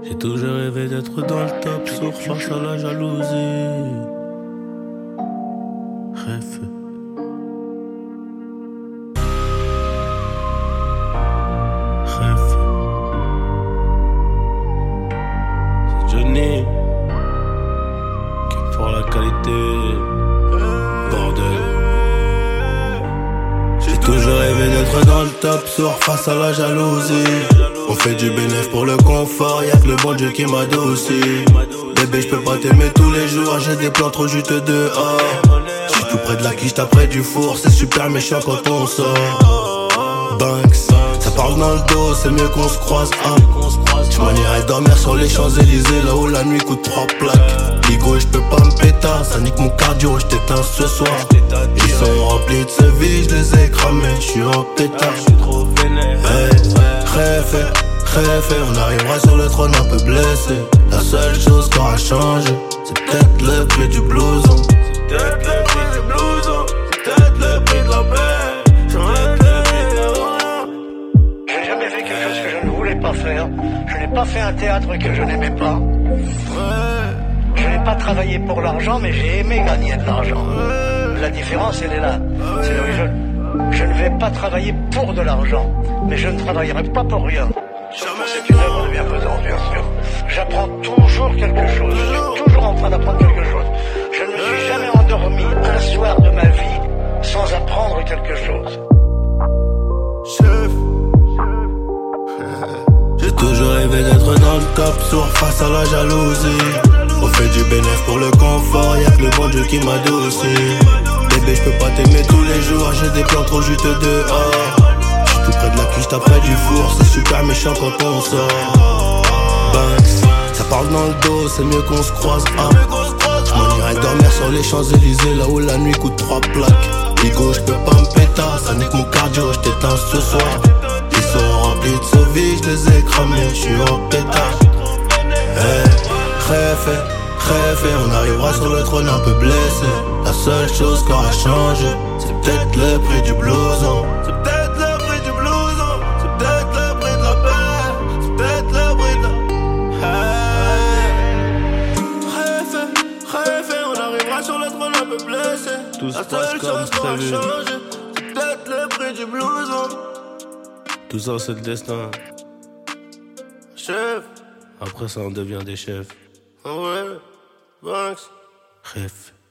J'ai toujours rêvé d'être dans le top, sauf face à la jalousie. Rêve. Rêve. C'est Johnny qui pour la qualité. Bordel. J'ai toujours rêvé d'être dans le top, sauf face à la jalousie. On fait du bénéfice pour le confort, y'a que le bon Dieu qui m'adoucit. Bébé, j'peux pas t'aimer tous les jours, j'ai des plans trop juteux dehors. J'suis tout près de la quiche, t'as près du four, c'est super méchant quand on sort. Banks, ça parle dans le dos, c'est mieux qu'on se croise. Tu m'en irais dormir sur les Champs-Élysées, là où la nuit coûte 3 plaques. Ligo et j'peux pas me péter, ça nique mon cardio, j't'éteins ce soir. Ils sont remplis de ce vie, j'les ai cramés, j'suis en pétard. Rêve, on arrivera sur le trône un peu blessé. La seule chose qui aura changé, c'est peut-être le prix du blouson. C'est peut-être le prix du blouson, c'est peut-être le prix de la paix. J'ai jamais fait quelque chose que je ne voulais pas faire. Je n'ai pas fait un théâtre que je n'aimais pas. Je n'ai pas travaillé pour l'argent, mais j'ai aimé gagner de l'argent. La différence, elle est là. C'est là où je ne vais pas travailler pour de l'argent, mais je ne travaillerai pas pour rien. C'est une œuvre de bienfaisance, bien sûr. J'apprends toujours quelque chose. Je suis toujours en train d'apprendre quelque chose. Je ne me suis jamais endormi un soir de ma vie sans apprendre quelque chose. Chef. J'ai toujours rêvé d'être dans le top, sourd face à la jalousie. On fait du bénéfice pour le confort, y'a que le bon Dieu qui m'adoucit. Bébé, j'peux pas t'aimer tous les jours, j'ai des plans trop juteux dehors. Tout près de la cuisse, t'as près du four, c'est super méchant quand on sort. Banks, ça parle dans le dos, c'est mieux qu'on se croise. J'm'en irais dormir sur les Champs-Élysées, là où la nuit coûte 3 plaques. Ligo, j'peux pas me péter, ça nique mon cardio, j't'éteins ce soir. Ils sont remplis de ce vie, j'les ai cramés, j'suis en pétard. Rêve, on arrivera sur le trône un peu blessé. La seule chose qui aura changé, c'est peut-être le prix du blouson. C'est peut-être le prix du blouson, c'est peut-être le prix de la paix, c'est peut-être le prix de la... Rêve, on arrivera sur le trône un peu blessé. Tout se passe comme prévu. C'est peut-être le prix du blouson. Tout ça c'est le destin. Chef. Après ça on devient des chefs. Ah ouais, Banks. Rêve.